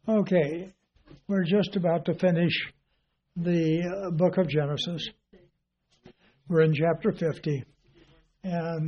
Okay, we're just about to finish the book of Genesis. We're in chapter 50, and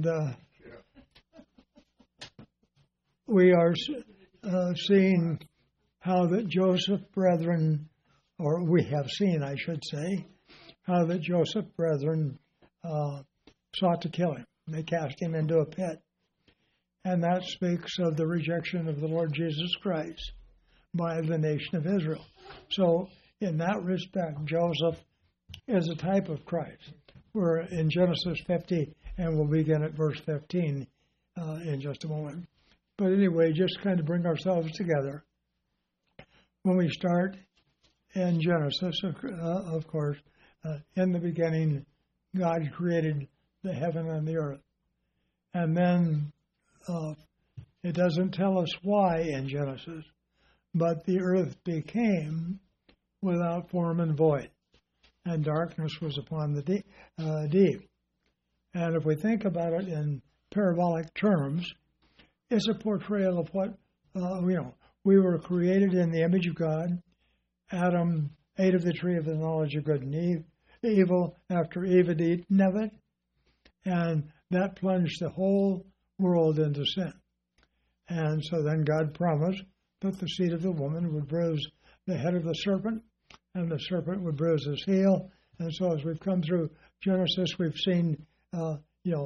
we are seeing how that Joseph's brethren, or we have seen, I should say, how that Joseph's brethren sought to kill him. They cast him into a pit. And that speaks of the rejection of the Lord Jesus Christ by the nation of Israel. So in that respect, Joseph is a type of Christ. We're in Genesis 50, and we'll begin at verse 15 in just a moment. But anyway, just kind of bring ourselves together. When we start in Genesis, of course, in the beginning, God created the heaven and the earth. And then it doesn't tell us why in Genesis, but the earth became without form and void, and darkness was upon the deep. And if we think about it in parabolic terms, it's a portrayal of what, we were created in the image of God. Adam ate of the tree of the knowledge of good and evil after Eve had eaten of it, and that plunged the whole world into sin. And so then God promised that the seed of the woman would bruise the head of the serpent, and the serpent would bruise his heel. And so as we've come through Genesis, we've seen, what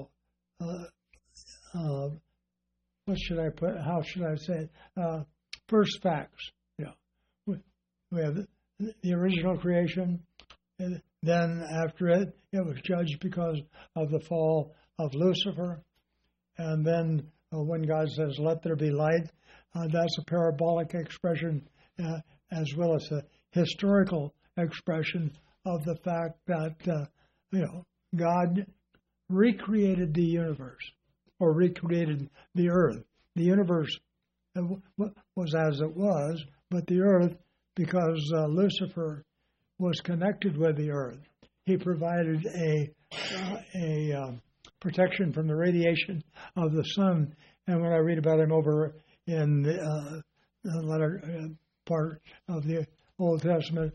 should I put, how should I say it? First facts. We have the original creation, and then after it was judged because of the fall of Lucifer. And then when God says, let there be light, that's a parabolic expression as well as a historical expression of the fact that, God recreated the universe, or recreated the earth. The universe was as it was, but the earth, because Lucifer was connected with the earth, he provided a protection from the radiation of the sun. And when I read about him over in the latter part of the Old Testament,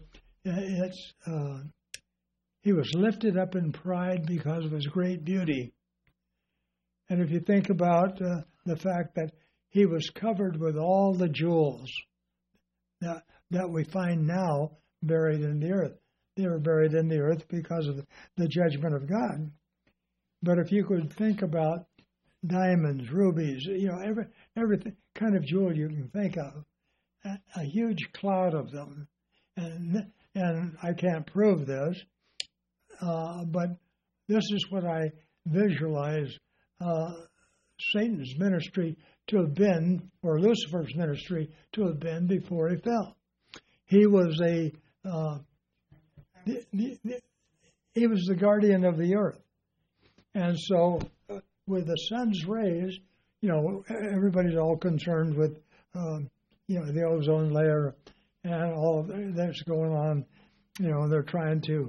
he was lifted up in pride because of his great beauty. And if you think about the fact that he was covered with all the jewels that we find now buried in the earth. They were buried in the earth because of the judgment of God. But if you could think about diamonds, rubies, every kind of jewel you can think of, a huge cloud of them. And I can't prove this, but this is what I visualize Satan's ministry to have been, or Lucifer's ministry to have been before he fell. He was he was the guardian of the earth. And so with the sun's rays, everybody's all concerned with, the ozone layer and all that's going on. They're trying to,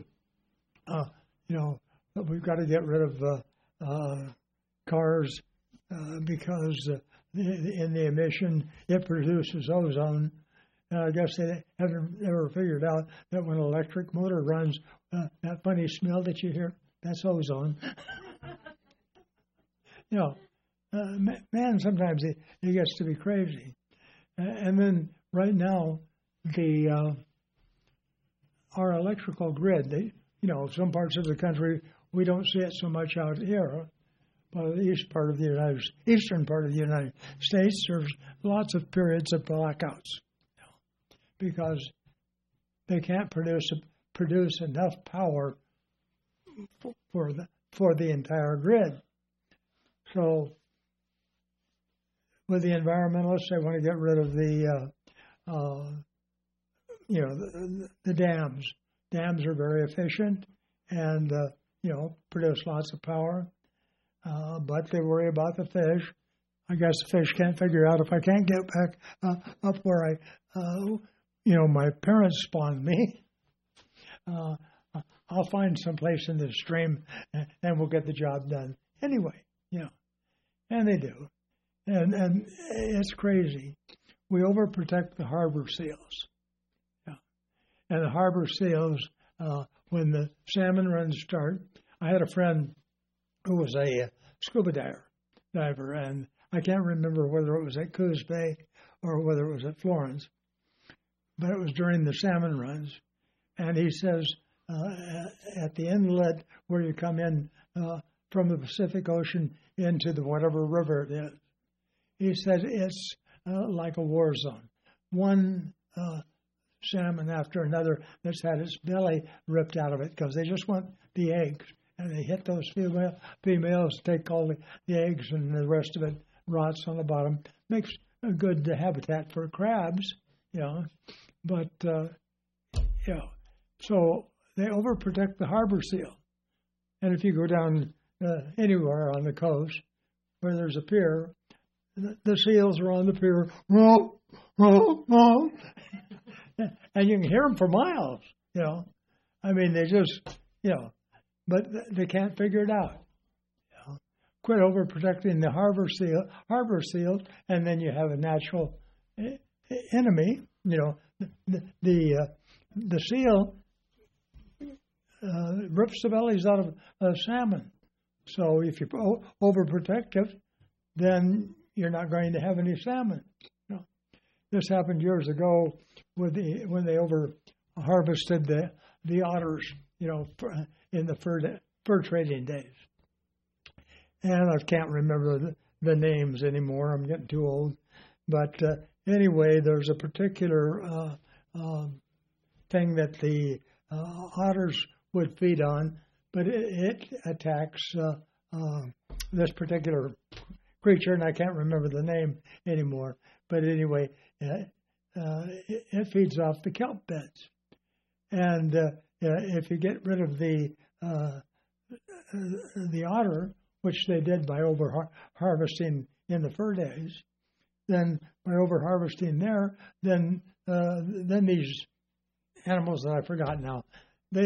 we've got to get rid of cars because in the emission, it produces ozone. And I guess they haven't ever figured out that when an electric motor runs, that funny smell that you hear, that's ozone. Man, sometimes he gets to be crazy. And then right now, our electrical grid, some parts of the country, we don't see it so much out here. But the eastern part of the United States, there's lots of periods of blackouts because they can't produce enough power for the entire grid. So with the environmentalists, they want to get rid of the dams. Dams are very efficient and produce lots of power. But they worry about the fish. I guess the fish can't figure out if I can't get back up where my parents spawned me. I'll find some place in the stream and we'll get the job done. Anyway, and they do. And it's crazy. we overprotect the harbor seals. Yeah. And the harbor seals, when the salmon runs start, I had a friend who was a scuba diver, and I can't remember whether it was at Coos Bay or whether it was at Florence, but it was during the salmon runs. And he says, at the inlet where you come in from the Pacific Ocean into the whatever river it is, he said it's like a war zone. One salmon after another that's had its belly ripped out of it because they just want the eggs. And they hit those females, take all the eggs, and the rest of it rots on the bottom. Makes a good habitat for crabs, But, so they overprotect the harbor seal. And if you go down anywhere on the coast where there's a pier, the seals are on the pier, and you can hear them for miles, I mean, they just, but they can't figure it out. Quit overprotecting the harbor seal, and then you have a natural enemy. The seal rips the bellies out of salmon. So if you're overprotective, then you're not going to have any salmon. This happened years ago when they over harvested the otters, in the fur trading days. And I can't remember the names anymore. I'm getting too old. But anyway, there's a particular thing that the otters would feed on, but it attacks this particular creature, and I can't remember the name anymore. But anyway, it feeds off the kelp beds. And if you get rid of the otter, which they did by over-harvesting in the fur days, then by over-harvesting there, then these animals that I forgot now, they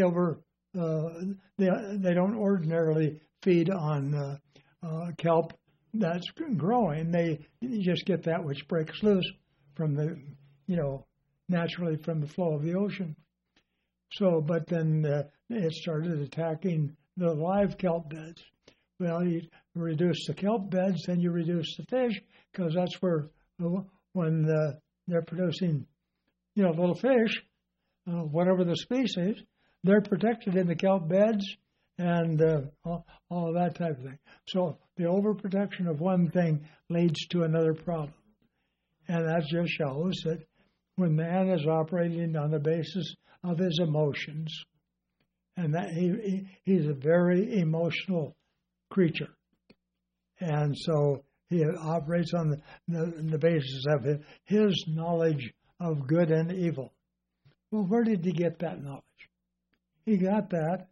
don't ordinarily feed on kelp that's growing. They just get that which breaks loose from the, naturally from the flow of the ocean. So, but then it started attacking the live kelp beds. Well, you reduce the kelp beds, then you reduce the fish, because that's where, when they're producing, little fish, whatever the species, they're protected in the kelp beds and all of that type of thing. So the overprotection of one thing leads to another problem. And that just shows that when man is operating on the basis of his emotions, and that he's a very emotional creature. And so he operates on the basis of his knowledge of good and evil. Well, where did he get that knowledge? He got that,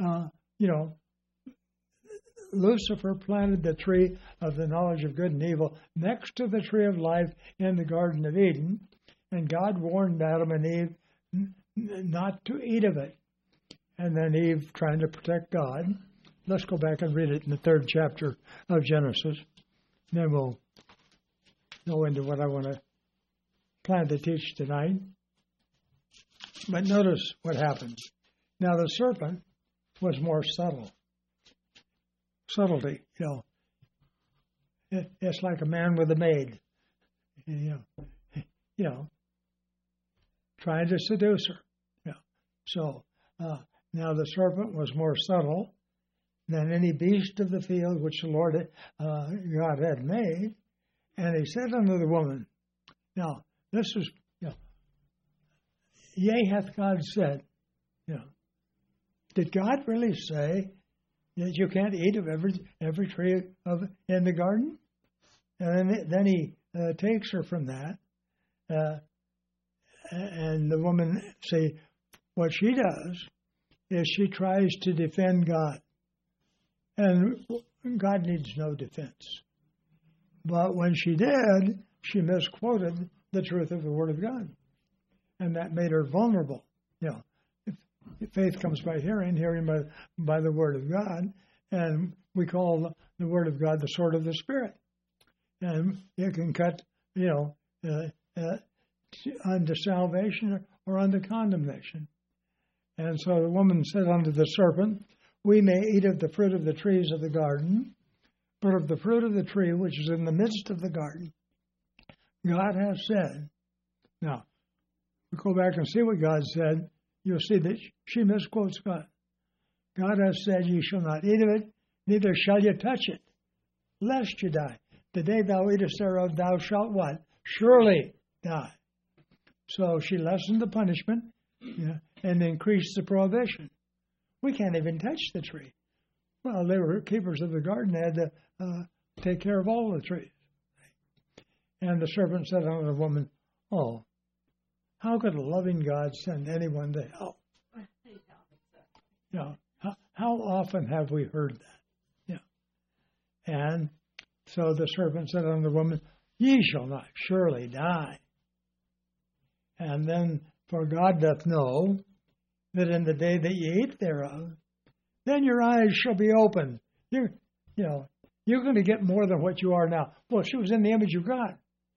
Lucifer planted the tree of the knowledge of good and evil next to the tree of life in the Garden of Eden, and God warned Adam and Eve not to eat of it. And then Eve, trying to protect God. Let's go back and read it in the 3rd chapter of Genesis. Then we'll go into what I want to plan to teach tonight. But notice what happens. Now the serpent was more subtle. Subtlety, It's like a man with a maid, trying to seduce her. So now the serpent was more subtle than any beast of the field which the Lord God had made. And he said unto the woman, now this is, yea, hath God said, did God really say that you can't eat of every tree in the garden? And then he takes her from that. And the woman, see, what she does is she tries to defend God. And God needs no defense. But when she did, she misquoted the truth of the Word of God. And that made her vulnerable. If faith comes by hearing, hearing by the Word of God. And we call the Word of God the sword of the Spirit. And it can cut, unto salvation or unto condemnation. And so the woman said unto the serpent, we may eat of the fruit of the trees of the garden, but of the fruit of the tree which is in the midst of the garden, God has said. Now, we go back and see what God said. You'll see that she misquotes God. God has said, ye shall not eat of it, neither shall you touch it, lest you die. The day thou eatest thereof, thou shalt what? Surely die. So she lessened the punishment, and increased the prohibition. We can't even touch the tree. Well, they were keepers of the garden. They had to take care of all the trees. And the serpent said unto the woman, oh, how could a loving God send anyone to hell? How often have we heard that? And so the serpent said unto the woman, ye shall not surely die. And then, for God doth know that in the day that ye eat thereof, then your eyes shall be opened. You're going to get more than what you are now. Well, she was in the image of God.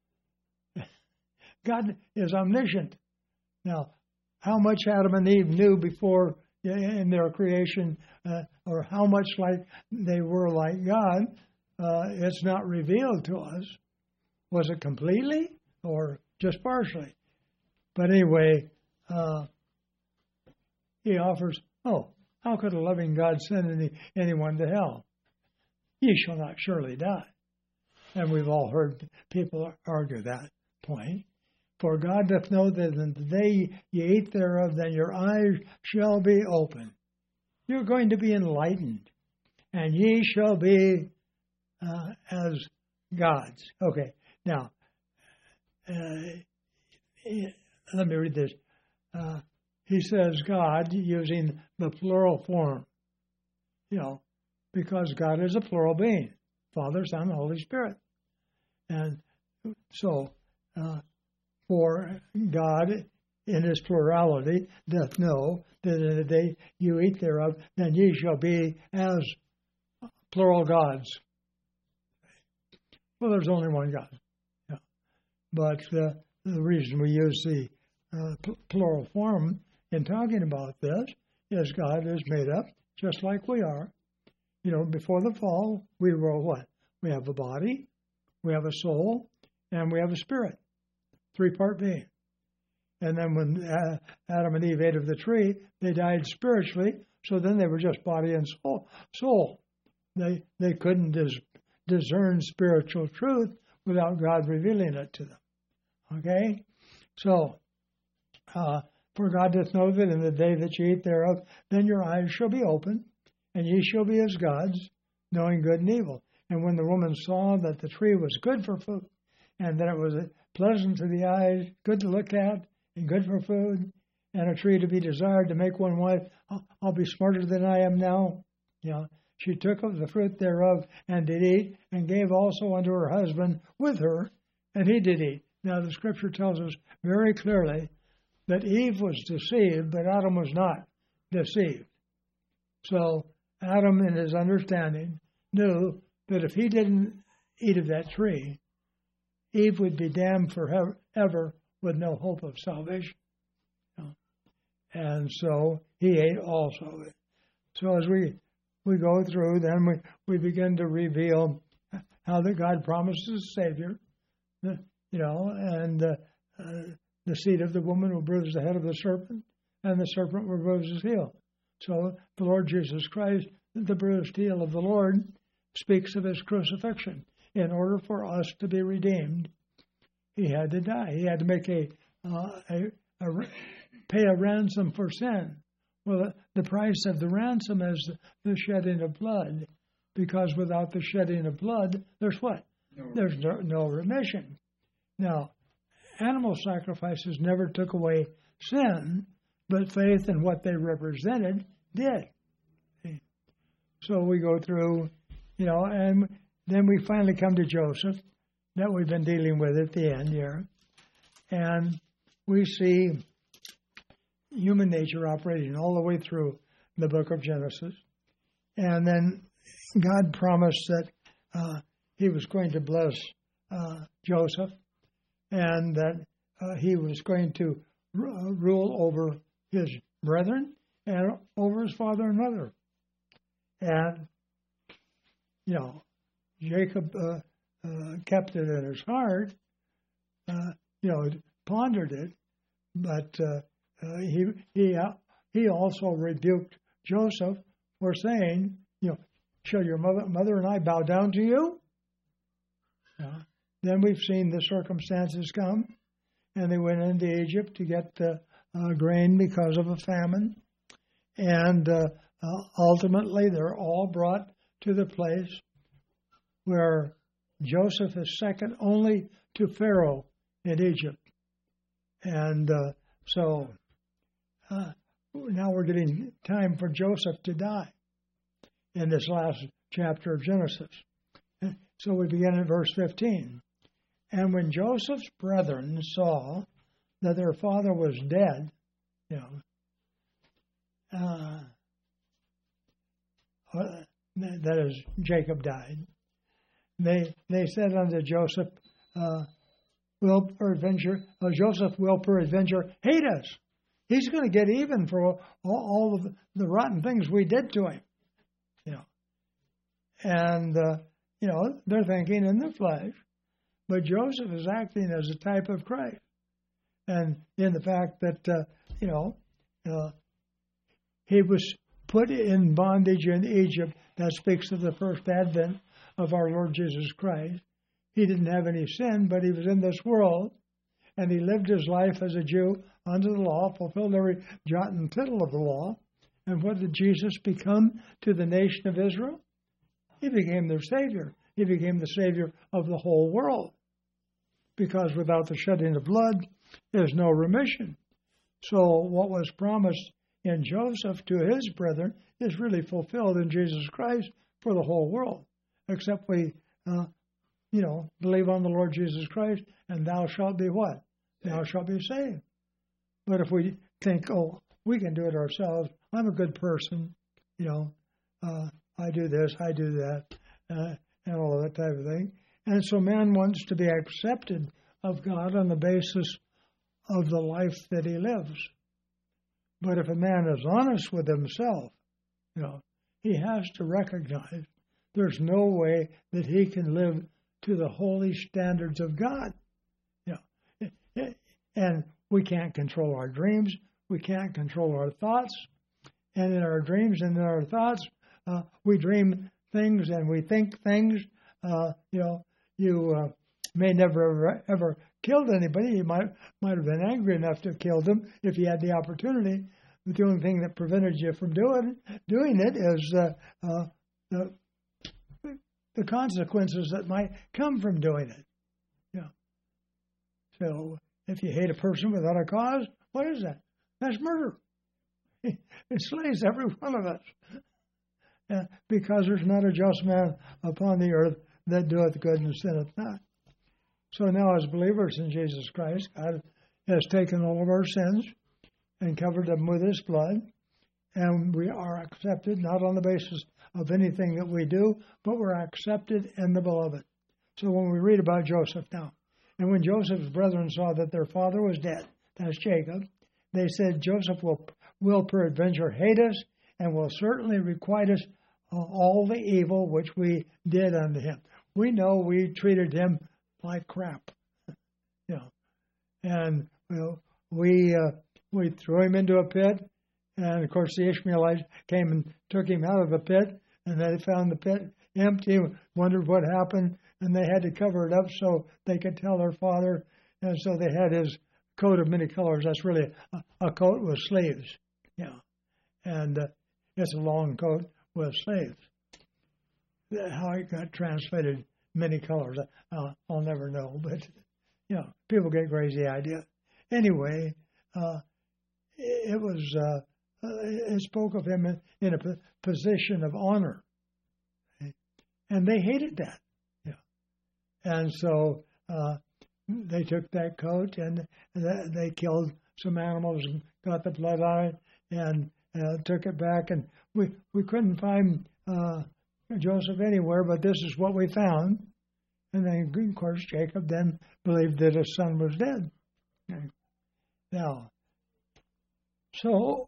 God is omniscient. Now, how much Adam and Eve knew before in their creation, or how much like they were like God, it's not revealed to us. Was it completely or just partially? But anyway, he offers, how could a loving God send anyone to hell? Ye shall not surely die. And we've all heard people argue that point. For God doth know that in the day ye eat thereof, then your eyes shall be open. You're going to be enlightened, and ye shall be as gods. Okay, now, let me read this. He says God using the plural form, because God is a plural being, Father, Son, and Holy Spirit. And so, for God in his plurality doth know that in the day you eat thereof, then ye shall be as plural gods. Well, there's only one God. But the reason we use the plural form in talking about this is God is made up just like we are. Before the fall, we were what? We have a body, we have a soul, and we have a spirit. Three-part being. And then when Adam and Eve ate of the tree, they died spiritually, so then they were just body and soul. They couldn't discern spiritual truth without God revealing it to them. Okay? So, for God doth know that in the day that ye eat thereof, then your eyes shall be open, and ye shall be as gods, knowing good and evil. And when the woman saw that the tree was good for food, and that it was pleasant to the eyes, good to look at, and good for food, and a tree to be desired to make one wife, I'll be smarter than I am now. She took of the fruit thereof, and did eat, and gave also unto her husband with her, and he did eat. Now the Scripture tells us very clearly that Eve was deceived, but Adam was not deceived. So Adam, in his understanding, knew that if he didn't eat of that tree, Eve would be damned forever with no hope of salvation. And so he ate also. So as we go through, then we begin to reveal how that God promises a Savior, and the seed of the woman will bruise the head of the serpent, and the serpent will bruise his heel. So the Lord Jesus Christ, the bruised heel of the Lord, speaks of his crucifixion. In order for us to be redeemed, he had to die. He had to make pay a ransom for sin. Well, the price of the ransom is the shedding of blood, because without the shedding of blood, there's what? There's no remission. Now, animal sacrifices never took away sin, but faith in what they represented did. So we go through, and then we finally come to Joseph, that we've been dealing with at the end here. And we see human nature operating all the way through the book of Genesis. And then God promised that he was going to bless Joseph, and that he was going to rule over his brethren and over his father and mother. And, Jacob kept it in his heart, pondered it, but he also rebuked Joseph for saying, shall your mother and I bow down to you? Then we've seen the circumstances come, and they went into Egypt to get grain because of a famine, and ultimately they're all brought to the place where Joseph is second only to Pharaoh in Egypt. And so now we're getting time for Joseph to die in this last chapter of Genesis. So we begin at verse 15. And when Joseph's brethren saw that their father was dead, that is, Jacob died, they said unto Joseph, Joseph will peradventure hate us. He's going to get even for all of the rotten things we did to him. And, they're thinking in the flesh, but Joseph is acting as a type of Christ. And in the fact that, he was put in bondage in Egypt, that speaks of the first advent of our Lord Jesus Christ. He didn't have any sin, but he was in this world, and he lived his life as a Jew under the law, fulfilled every jot and tittle of the law. And what did Jesus become to the nation of Israel? He became their Savior. He became the Savior of the whole world. Because without the shedding of blood, there's no remission. So what was promised in Joseph to his brethren is really fulfilled in Jesus Christ for the whole world. Except we, believe on the Lord Jesus Christ, and thou shalt be what? Thou shalt be saved. But if we think, we can do it ourselves, I'm a good person, I do this, I do that, and all of that type of thing. And so man wants to be accepted of God on the basis of the life that he lives. But if a man is honest with himself, he has to recognize there's no way that he can live to the holy standards of God. And we can't control our dreams. We can't control our thoughts. And in our dreams and in our thoughts, we dream things and we think things. You may never ever killed anybody. You might have been angry enough to have killed them if you had the opportunity. But the only thing that prevented you from doing it is the consequences that might come from doing it. So if you hate a person without a cause, what is that? That's murder. It slays every one of us. Because there's not a just man upon the earth that doeth good and sinneth not. So now as believers in Jesus Christ, God has taken all of our sins and covered them with his blood, and we are accepted not on the basis of anything that we do, but we're accepted in the beloved. So when we read about Joseph now, and when Joseph's brethren saw that their father was dead, that's Jacob, they said, Joseph will peradventure hate us, and will certainly requite us all the evil which we did unto him. We know we treated him like crap, and we threw him into a pit, and of course the Ishmaelites came and took him out of the pit, and they found the pit empty, wondered what happened, and they had to cover it up so they could tell their father, and so they had his coat of many colors. That's really a coat with sleeves, and it's a long coat with sleeves. How it got translated many colors, I'll never know, but people get crazy ideas. Anyway, it spoke of him in a position of honor, and they hated that. And so they took that coat and they killed some animals and got the blood on it and took it back. And we couldn't find Joseph anywhere, but this is what we found. And then, of course, Jacob then believed that his son was dead. Okay. Now, so,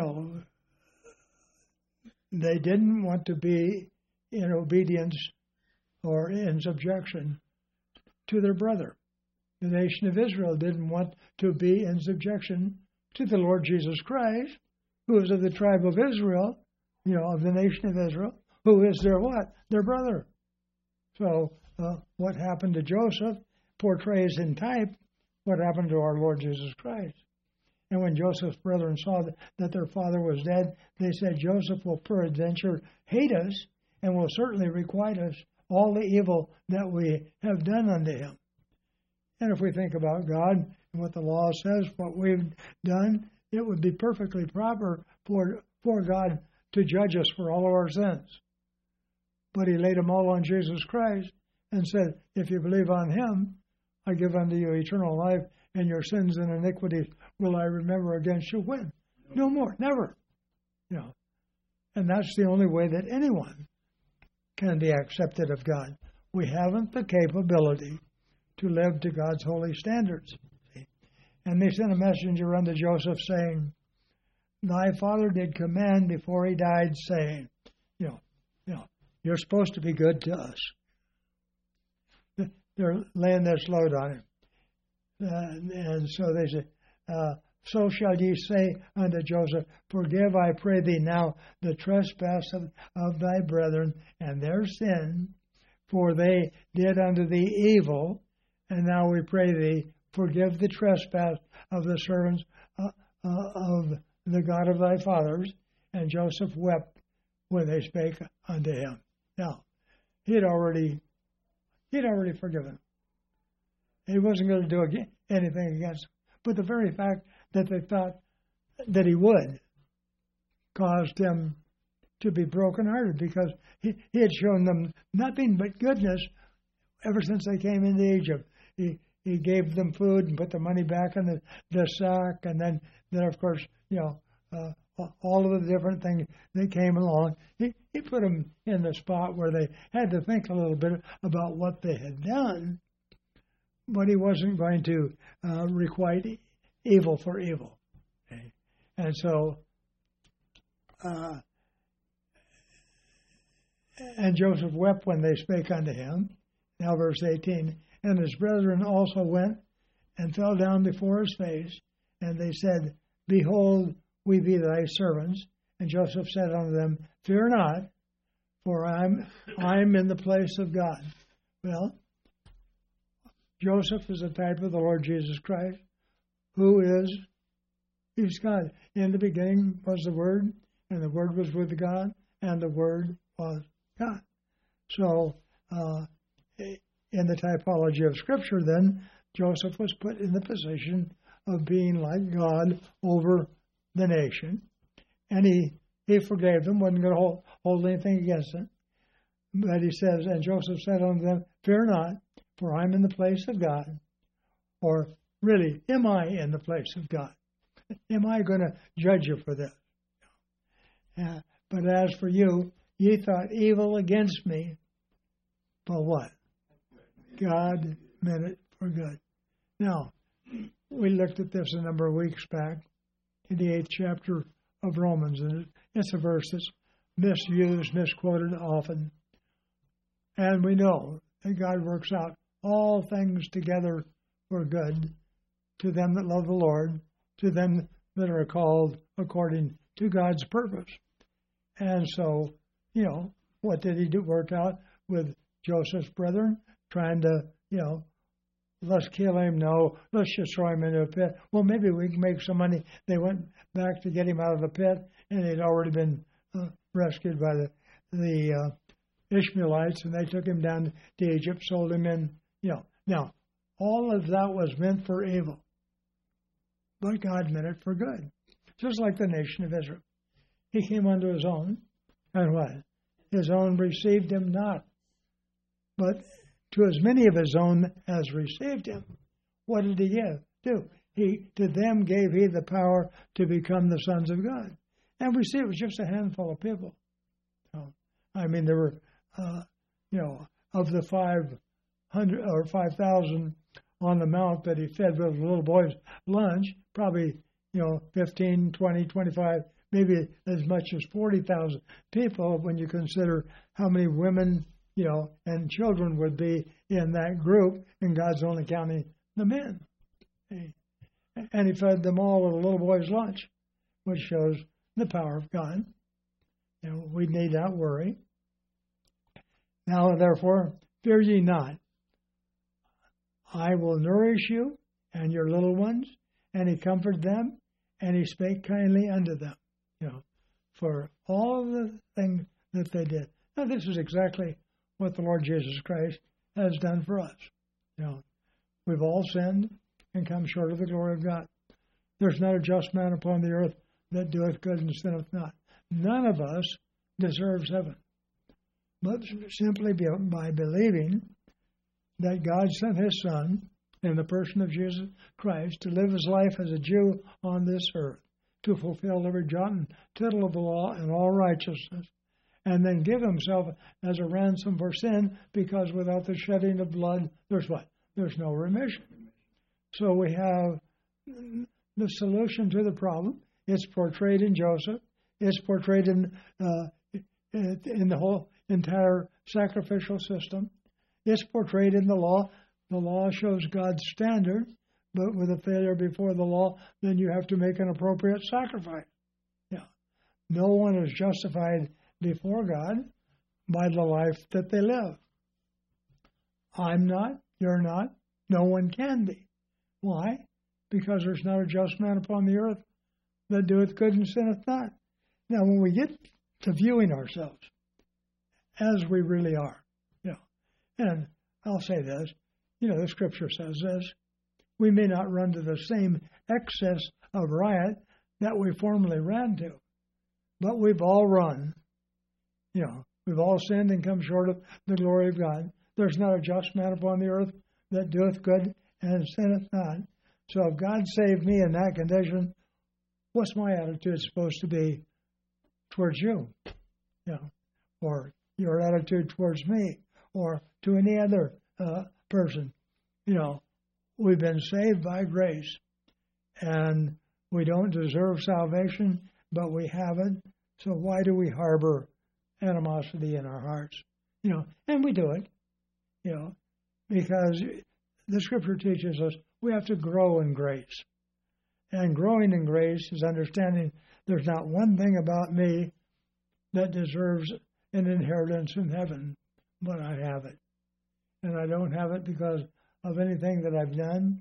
they didn't want to be in obedience or in subjection to their brother. The nation of Israel didn't want to be in subjection to the Lord Jesus Christ, who is of the tribe of Israel, of the nation of Israel, who is their what? Their brother. So what happened to Joseph portrays in type what happened to our Lord Jesus Christ. And when Joseph's brethren saw that their father was dead, they said, Joseph will peradventure hate us and will certainly requite us all the evil that we have done unto him. And if we think about God and what the law says, what we've done, it would be perfectly proper for God to judge us for all of our sins. But he laid them all on Jesus Christ and said, if you believe on him, I give unto you eternal life, and your sins and iniquities will I remember against you when? No more, never. And that's the only way that anyone can be accepted of God. We haven't the capability to live to God's holy standards. And they sent a messenger unto Joseph saying, thy father did command before he died, saying, you're supposed to be good to us. They're laying this load on him. And so they said, so shall ye say unto Joseph, forgive, I pray thee now, the trespass of thy brethren and their sin, for they did unto thee evil. And now we pray thee, forgive the trespass of the servants of the God of thy fathers. And Joseph wept when they spake unto him. Now, he had already forgiven. He wasn't going to do anything against him. But the very fact that they thought that he would caused him to be brokenhearted, because he had shown them nothing but goodness ever since they came into Egypt. He gave them food and put the money back in the sack, and then of course, all of the different things that came along, he put them in the spot where they had to think a little bit about what they had done, but he wasn't going to requite evil for evil. Okay? And so, and Joseph wept when they spake unto him. Now verse 18, and his brethren also went and fell down before his face, and they said, behold, we be thy servants. And Joseph said unto them, fear not, for I'm in the place of God. Well, Joseph is a type of the Lord Jesus Christ, he's God. In the beginning was the Word, and the Word was with God, and the Word was God. So, in the typology of Scripture, then, Joseph was put in the position of being like God over the nation, and he forgave them, wasn't going to hold anything against them. But he says, and Joseph said unto them, fear not, for I'm in the place of God. Or really, am I in the place of God? Am I going to judge you for this? But as for you, ye thought evil against me, but what? God meant it for good. Now, we looked at this a number of weeks back in the 8th chapter of Romans, and it's a verse that's misused, misquoted often. And we know that God works out all things together for good to them that love the Lord, to them that are called according to God's purpose. And so, what did he do? Work out with Joseph's brethren, trying to, let's kill him. No, let's just throw him into a pit. Well, maybe we can make some money. They went back to get him out of the pit, and he'd already been rescued by the Ishmaelites, and they took him down to Egypt, sold him in. Now, all of that was meant for evil, but God meant it for good. Just like the nation of Israel. He came unto his own, and what? His own received him not. But to as many of his own as received him, what did he do? To them gave he the power to become the sons of God. And we see it was just a handful of people. So, there were, of the 500 or 5,000 on the mount that he fed with the little boy's lunch, probably, 15, 20, 25, maybe as much as 40,000 people when you consider how many women, and children would be in that group, and God's only counting the men. And he fed them all with a little boy's lunch, which shows the power of God. We need not worry. Now, therefore, fear ye not. I will nourish you and your little ones. And he comforted them, and he spake kindly unto them, for all the things that they did. Now, this is exactly what the Lord Jesus Christ has done for us. We've all sinned and come short of the glory of God. There's not a just man upon the earth that doeth good and sinneth not. None of us deserves heaven. But simply by believing that God sent his Son in the person of Jesus Christ to live his life as a Jew on this earth, to fulfill every jot and tittle of the law and all righteousness, and then give himself as a ransom for sin, because without the shedding of blood, there's what? There's no remission. So we have the solution to the problem. It's portrayed in Joseph. It's portrayed in the whole entire sacrificial system. It's portrayed in the law. The law shows God's standard, but with a failure before the law, then you have to make an appropriate sacrifice. No one is justified before God by the life that they live. I'm not, you're not, no one can be. Why? Because there's not a just man upon the earth that doeth good and sinneth not. Now, when we get to viewing ourselves as we really are, and I'll say this, the Scripture says this, we may not run to the same excess of riot that we formerly ran to, but we've all run. We've all sinned and come short of the glory of God. There's not a just man upon the earth that doeth good and sinneth not. So if God saved me in that condition, what's my attitude supposed to be towards you? Or your attitude towards me, or to any other person. We've been saved by grace, and we don't deserve salvation, but we have it. So why do we harbor animosity in our hearts? And we do it, because the Scripture teaches us we have to grow in grace. And growing in grace is understanding there's not one thing about me that deserves an inheritance in heaven, but I have it. And I don't have it because of anything that I've done.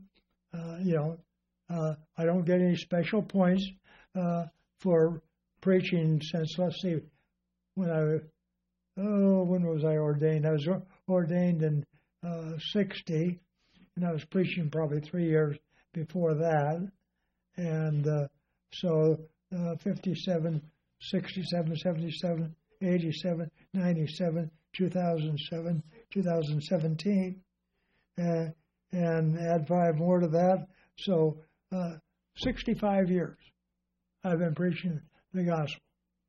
I don't get any special points for preaching since, let's see, when was I ordained? I was ordained in 60, and I was preaching probably 3 years before that. And so 57, 67, 77, 87, 97, 2007, 2017, and add 5 more to that. So 65 years I've been preaching the gospel.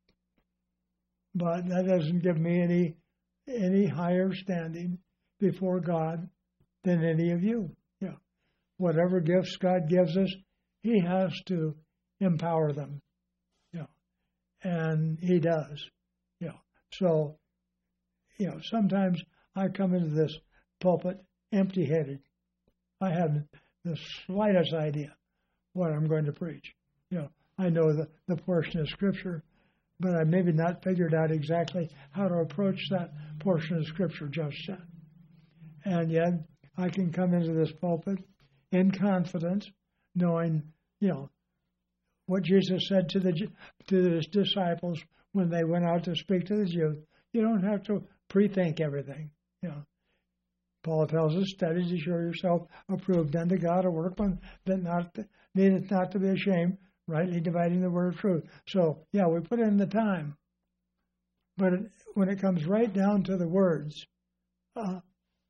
But that doesn't give me any higher standing before God than any of you. Whatever gifts God gives us, He has to empower them. And He does. So, sometimes I come into this pulpit empty-headed. I have the slightest idea what I'm going to preach. I know the portion of Scripture, but I maybe not figured out exactly how to approach that portion of Scripture just yet. And yet, I can come into this pulpit in confidence, knowing, what Jesus said to His disciples when they went out to speak to the Jews. You don't have to pre-think everything. Paul tells us, study to show yourself approved unto God, a workman that needeth not to be ashamed, rightly dividing the word of truth. So, we put in the time. But when it comes right down to the words, and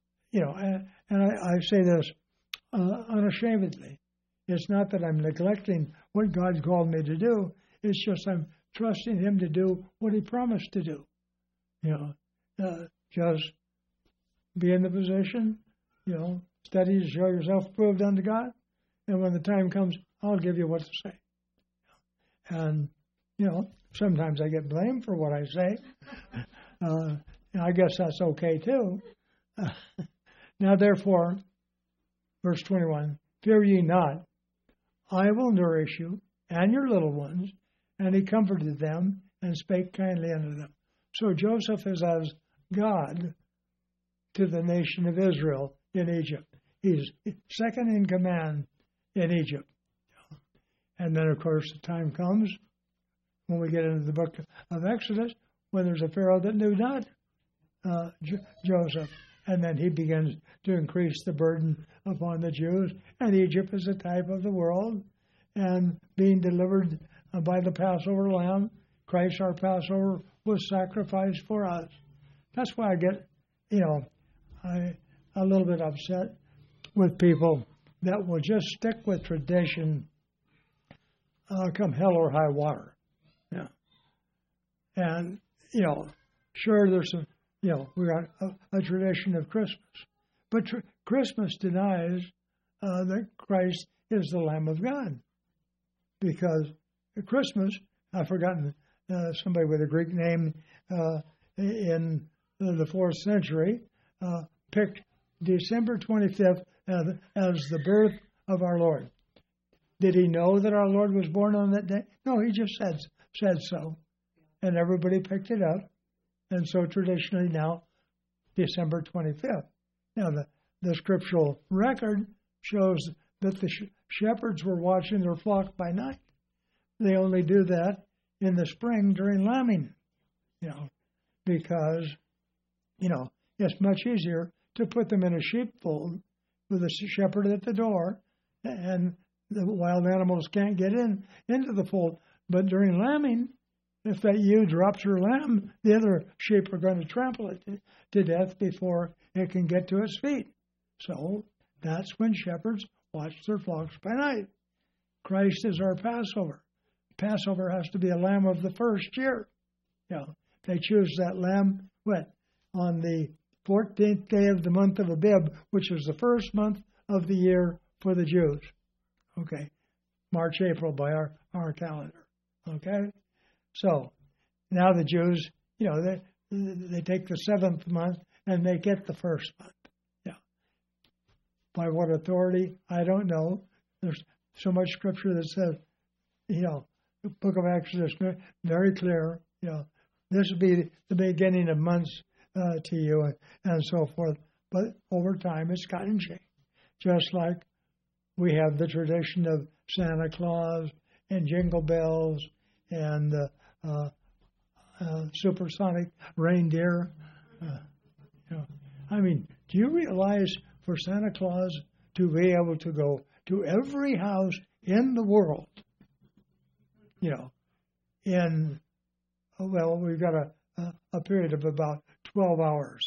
I say this unashamedly. It's not that I'm neglecting what God's called me to do. It's just I'm trusting Him to do what He promised to do. Just be in the position, study to show yourself approved unto God, and when the time comes, I'll give you what to say. And, sometimes I get blamed for what I say. I guess that's okay too. Now, therefore, verse 21, fear ye not, I will nourish you and your little ones. And he comforted them and spake kindly unto them. So Joseph is as God to the nation of Israel in Egypt. He's second in command in Egypt. And then, of course, the time comes when we get into the book of Exodus, when there's a Pharaoh that knew not Joseph. And then he begins to increase the burden upon the Jews. And Egypt is a type of the world. And being delivered by the Passover lamb, Christ our Passover was sacrificed for us. That's why I get, a little bit upset with people that will just stick with tradition come hell or high water. Yeah. And, sure, there's some, we got a tradition of Christmas. But Christmas denies that Christ is the Lamb of God. Because at Christmas, I've forgotten somebody with a Greek name in the 4th century, picked December 25th as the birth of our Lord. Did he know that our Lord was born on that day? No, he just said so. And everybody picked it up. And so traditionally now, December 25th. Now, the scriptural record shows that the shepherds were watching their flock by night. They only do that in the spring during lambing, because, it's much easier to put them in a sheepfold with a shepherd at the door, and the wild animals can't get into the fold. But during lambing, if that ewe drops her lamb, the other sheep are going to trample it to death before it can get to its feet. So that's when shepherds watch their flocks by night. Christ is our Passover. Passover has to be a lamb of the first year. They choose that lamb on the 14th day of the month of Abib, which is the first month of the year for the Jews. Okay, March, April by our calendar. Okay, so now the Jews, they take the 7th month and they get the first month. By what authority? I don't know. There's so much scripture that says, the book of Exodus, very clear, this will be the beginning of months to you and so forth. But over time, it's gotten changed. Just like we have the tradition of Santa Claus and Jingle Bells and supersonic reindeer. Do you realize for Santa Claus to be able to go to every house in the world, we've got a period of about 12 hours,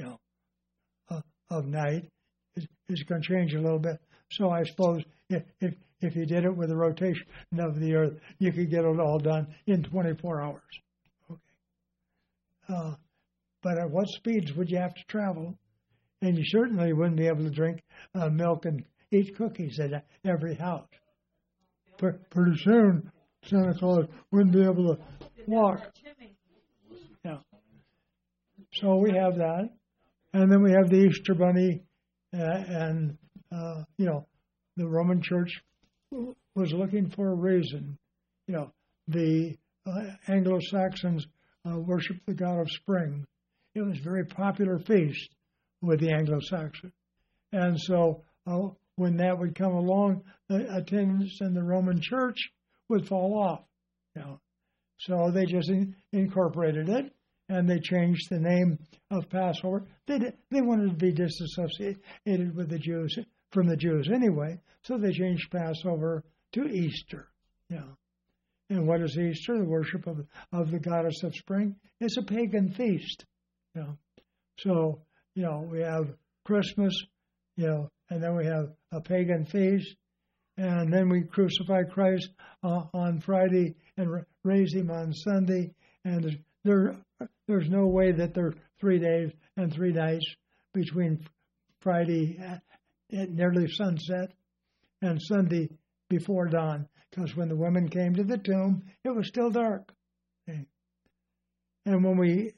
of night. It's going to change a little bit. So I suppose if you did it with the rotation of the Earth, you could get it all done in 24 hours. Okay. But at what speeds would you have to travel? And you certainly wouldn't be able to drink milk and eat cookies at every house. Pretty soon, Santa Claus wouldn't be able to walk. Yeah. So we have that. And then we have the Easter Bunny, and the Roman Church was looking for a reason. The Anglo-Saxons worshiped the god of spring. It was a very popular feast with the Anglo-Saxons. And so when that would come along, attendance in the Roman Church would fall off. So they just incorporated it, and they changed the name of Passover. They wanted to be disassociated with the Jews, from the Jews anyway, so they changed Passover to Easter. And what is Easter? The worship of the goddess of spring. It's a pagan feast. So, we have Christmas, and then we have a pagan feast, and then we crucify Christ on Friday and raise him on Sunday, and there's no way that there are 3 days and 3 nights between Friday at nearly sunset, and Sunday before dawn, because when the women came to the tomb, it was still dark. Okay. And when we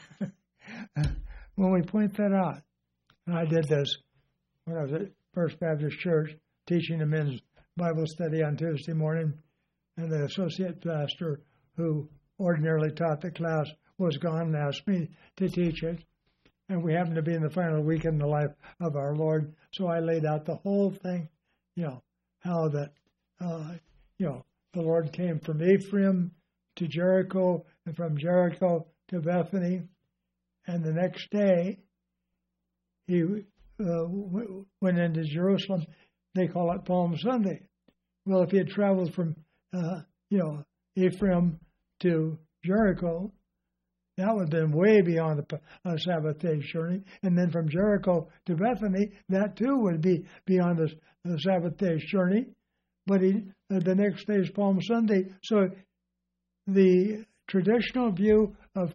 point that out, and I did this when I was at First Baptist Church teaching a men's Bible study on Tuesday morning, and the associate pastor who ordinarily taught the class was gone and asked me to teach it. And we happened to be in the final week in the life of our Lord, so I laid out the whole thing, how that, the Lord came from Ephraim to Jericho, and from Jericho to Bethany, and the next day he went into Jerusalem. They call it Palm Sunday. Well, if he had traveled from, Ephraim to Jericho, that would have been way beyond a Sabbath day's journey. And then from Jericho to Bethany, that too would be beyond the Sabbath day's journey. But the next day is Palm Sunday. So the traditional view of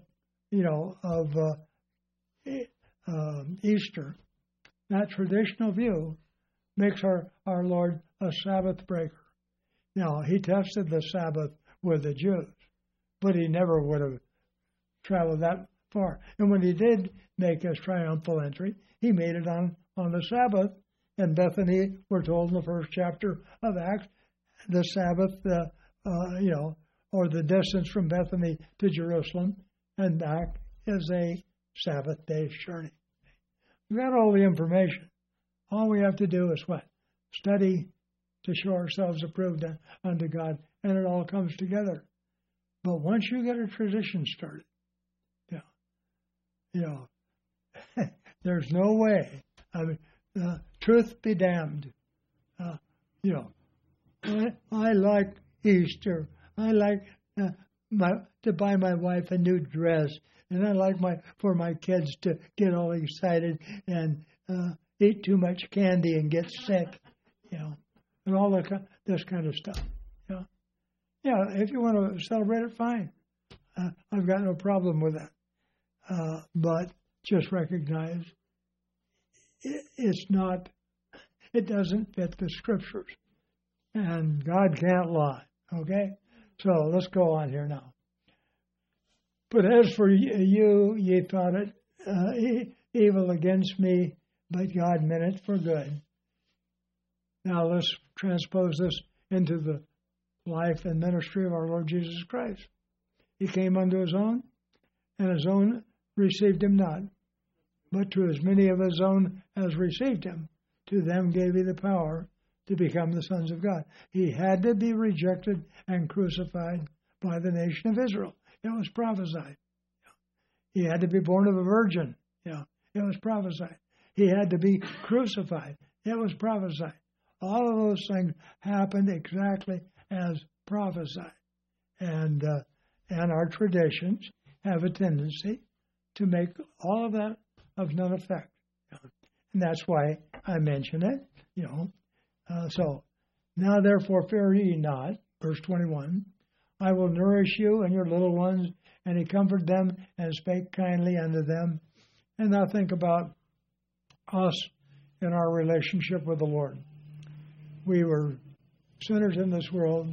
Easter, that traditional view makes our Lord a Sabbath breaker. Now, he tested the Sabbath with the Jews, but he never would have traveled that far. And when he did make his triumphal entry, he made it on the Sabbath. And Bethany, we're told in the first chapter of Acts, the Sabbath, or the distance from Bethany to Jerusalem and back is a Sabbath day's journey. We've got all the information. All we have to do is what? Study to show ourselves approved unto God, and it all comes together. But once you get a tradition started, there's no way. I mean, truth be damned. I like Easter. I like to buy my wife a new dress, and I like for my kids to get all excited and eat too much candy and get sick, and all this kind of stuff. If you want to celebrate it, fine. I've got no problem with that. But just recognize it doesn't fit the Scriptures. And God can't lie, okay? So let's go on here now. But as for you, ye thought it evil against me, but God meant it for good. Now let's transpose this into the life and ministry of our Lord Jesus Christ. He came unto his own, and his own received him not. But to as many of his own as received him, to them gave he the power to become the sons of God. He had to be rejected and crucified by the nation of Israel. It was prophesied. He had to be born of a virgin. It was prophesied. He had to be crucified. It was prophesied. All of those things happened exactly as prophesied. And our traditions have a tendency to make all of that of none effect. And that's why I mention it, So, now therefore fear ye not, verse 21, I will nourish you and your little ones, and he comforted them and spake kindly unto them. And now think about us in our relationship with the Lord. We were sinners in this world,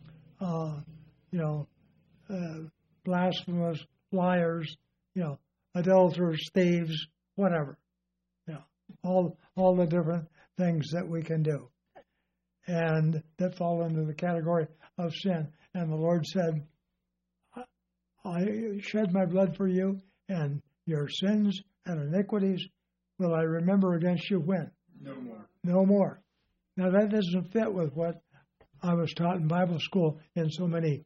blasphemous, liars, adulterers, thieves, whatever. All the different things that we can do, and that fall into the category of sin. And the Lord said, I shed my blood for you, and your sins and iniquities will I remember against you when? No more. No more. Now that doesn't fit with what I was taught in Bible school in so many,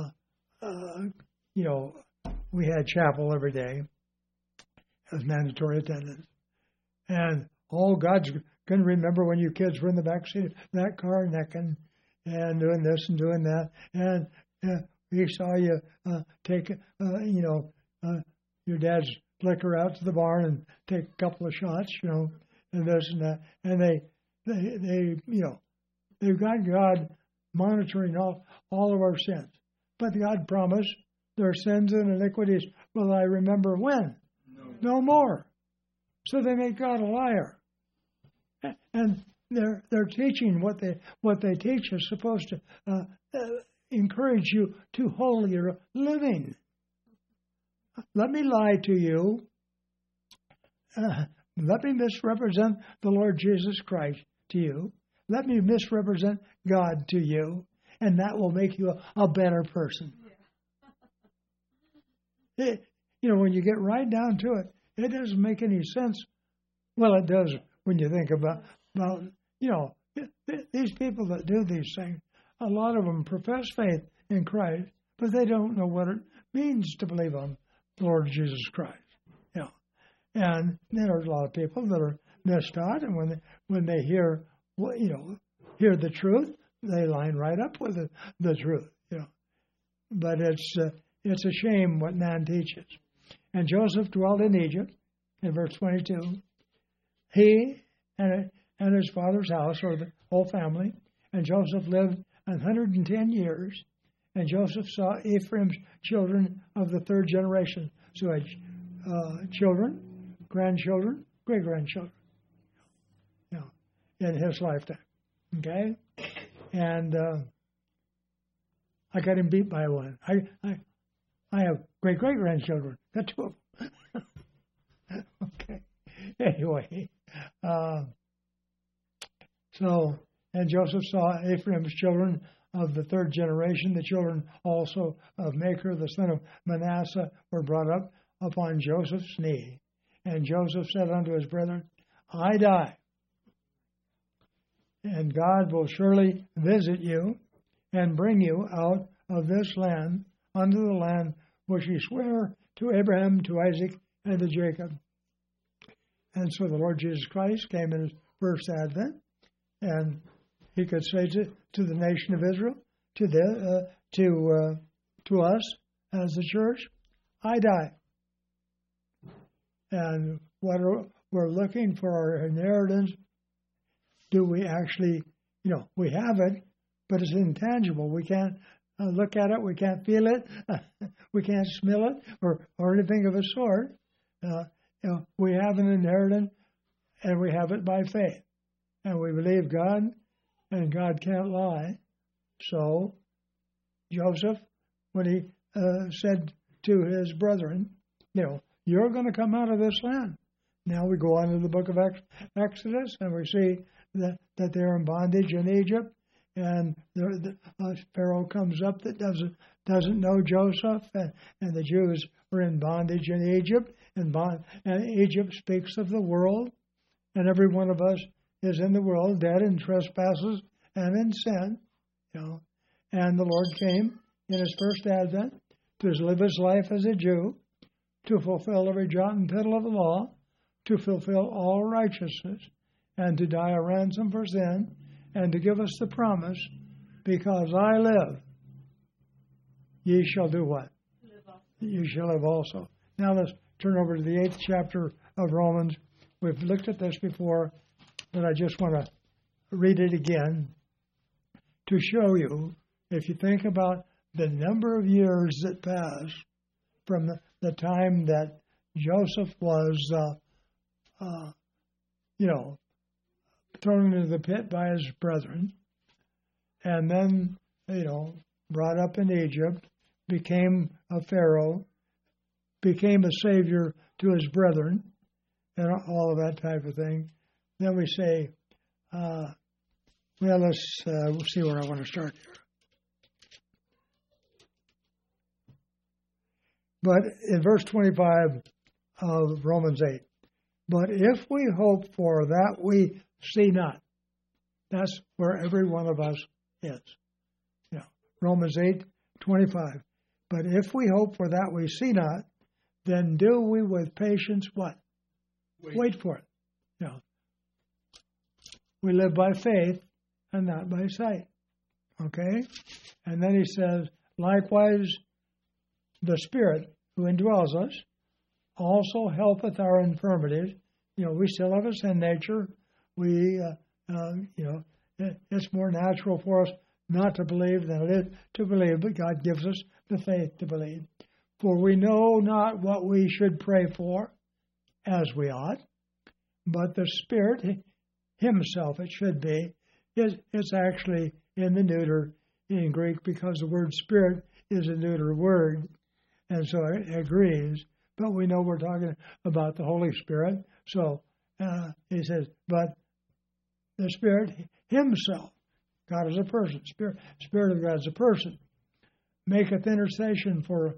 we had chapel every day as mandatory attendance. And, God's going to remember when you kids were in the back seat of that car necking and doing this and doing that. And we saw you take, your dad's liquor out to the barn and take a couple of shots, and this and that. And they've got God monitoring all of our sins. But God promised their sins and iniquities will I remember when? No more. So they make God a liar. And they're teaching what they teach is supposed to encourage you to holier living. Let me lie to you. Let me misrepresent the Lord Jesus Christ to you. Let me misrepresent God to you, and that will make you a better person. When you get right down to it, it doesn't make any sense. Well, it does when you think about these people that do these things. A lot of them profess faith in Christ, but they don't know what it means to believe on the Lord Jesus Christ. And there's a lot of people that are mistaught, and when they hear the truth, they line right up with the truth. But it's a shame what man teaches. And Joseph dwelt in Egypt, in verse 22. He and his father's house, or the whole family, and Joseph lived 110 years. And Joseph saw Ephraim's children of the third generation. So he had children, grandchildren, great-grandchildren, in his lifetime. Okay? And I got him beat by one. I have great-great-grandchildren. Got two of them. Okay. Anyway, and Joseph saw Ephraim's children of the third generation. The children also of Machir, the son of Manasseh, were brought up upon Joseph's knee. And Joseph said unto his brethren, I die, and God will surely visit you and bring you out of this land unto the land which he sware to Abraham, to Isaac, and to Jacob. And so the Lord Jesus Christ came in his first advent, and he could say to the nation of Israel, to us as the church, I die. And what we're looking for our inheritance, do we actually, we have it, but it's intangible. We can't look at it, we can't feel it, we can't smell it, or anything of the sort. We have an inheritance, and we have it by faith. And we believe God, and God can't lie. So, Joseph, when he said to his brethren, you're going to come out of this land. Now we go on to the book of Exodus, and we see that they're in bondage in Egypt, and Pharaoh comes up that doesn't know Joseph, and the Jews were in bondage in Egypt, and Egypt speaks of the world, and every one of us is in the world, dead in trespasses and in sin, And the Lord came in his first advent to live his life as a Jew, to fulfill every jot and tittle of the law, to fulfill all righteousness, and to die a ransom for sin, and to give us the promise, because I live, ye shall do what? You shall live also. Now let's turn over to the 8th chapter of Romans. We've looked at this before, but I just want to read it again to show you, if you think about the number of years that passed from the time that Joseph was, thrown into the pit by his brethren, and then, brought up in Egypt, became a Pharaoh, became a savior to his brethren, and all of that type of thing. Then we say, let's see where I want to start here. But in verse 25 of Romans 8, but if we hope for that we see not, that's where every one of us is. Romans 8:25. But if we hope for that we see not, then do we with patience what? Wait for it. We live by faith and not by sight. Okay? And then he says, likewise, the Spirit who indwells us also helpeth our infirmities. We still have a sin nature. It's more natural for us not to believe than it is to believe, but God gives us the faith to believe. For we know not what we should pray for as we ought, but the Spirit himself, it should be. It's actually in the neuter in Greek because the word spirit is a neuter word, and so it agrees. But we know we're talking about the Holy Spirit. So he says, but the Spirit himself, God is a person, Spirit of God is a person, maketh intercession for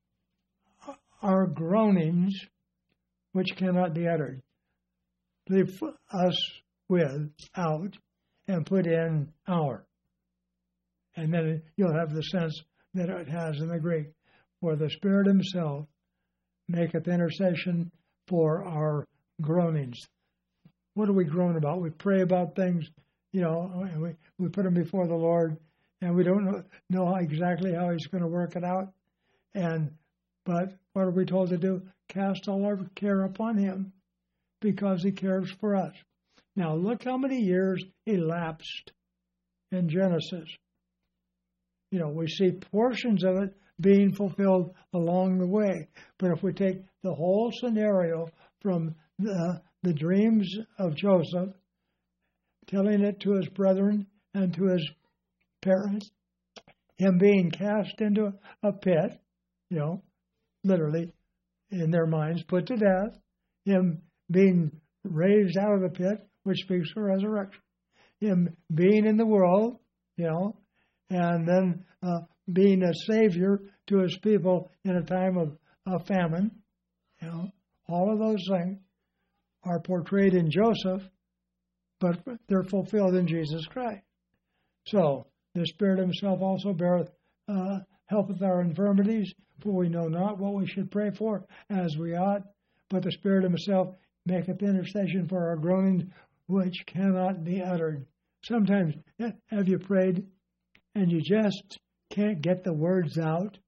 our groanings, which cannot be uttered. Leave us with out and put in our. And then you'll have the sense that it has in the Greek. For the Spirit himself maketh intercession for our groanings. What do we groan about? We pray about things, and we put them before the Lord, and we don't know exactly how he's going to work it out. But what are we told to do? Cast all our care upon him because he cares for us. Now, look how many years elapsed in Genesis. We see portions of it being fulfilled along the way. But if we take the whole scenario from the dreams of Joseph, telling it to his brethren and to his parents, him being cast into a pit, literally in their minds, put to death, him being raised out of the pit, which speaks for resurrection, him being in the world, and then being a savior to his people in a time of famine, all of those things are portrayed in Joseph, but they're fulfilled in Jesus Christ. So the Spirit himself also beareth, helpeth our infirmities, for we know not what we should pray for as we ought, but the Spirit himself maketh intercession for our groanings, which cannot be uttered. Sometimes, have you prayed and you just can't get the words out?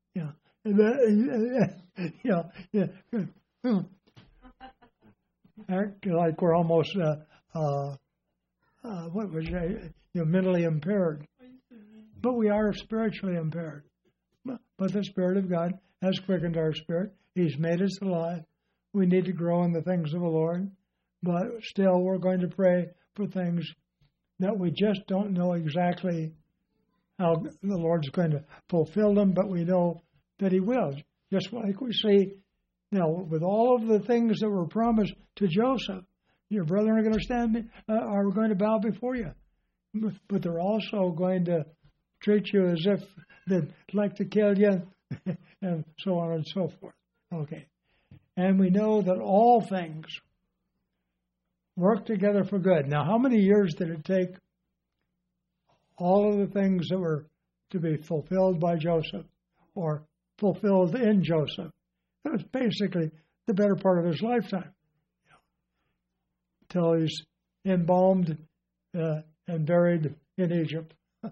Act like we're almost mentally impaired, but we are spiritually impaired. But the Spirit of God has quickened our spirit. He's made us alive. We need to grow in the things of the Lord, but still we're going to pray for things that we just don't know exactly how the Lord's going to fulfill them, but we know that he will. Just like we see now with all of the things that were promised to Joseph, your brethren are going to are going to bow before you, but they're also going to treat you as if they'd like to kill you, and so on and so forth. Okay. And we know that all things work together for good. Now, how many years did it take all of the things that were to be fulfilled by Joseph or fulfilled in Joseph? It was basically the better part of his lifetime, till he's embalmed and buried in Egypt.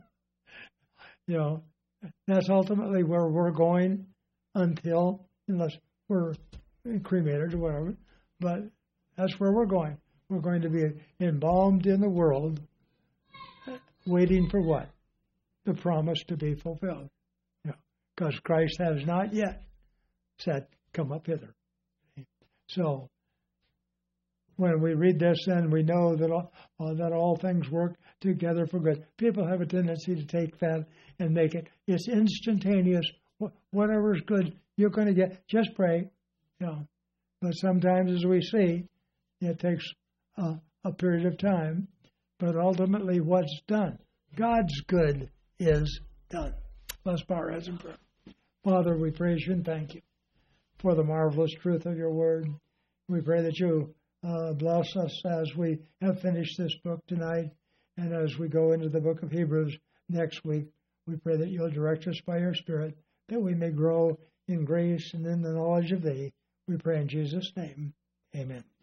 That's ultimately where we're going unless we're cremated or whatever, but that's where we're going. We're going to be embalmed in the world, waiting for what? The promise to be fulfilled. Because Christ has not yet said, come up hither. So, when we read this, then we know that all things work together for good. People have a tendency to take that and make it's instantaneous. Whatever is good, you're going to get. Just pray. But sometimes, as we see, it takes a period of time. But ultimately, what's done? God's good is done. Let's bow our heads in prayer. Father, we praise you and thank you for the marvelous truth of your word. We pray that you bless us as we have finished this book tonight, and as we go into the book of Hebrews next week. We pray that you'll direct us by your Spirit, that we may grow in grace and in the knowledge of thee. We pray in Jesus' name. Amen.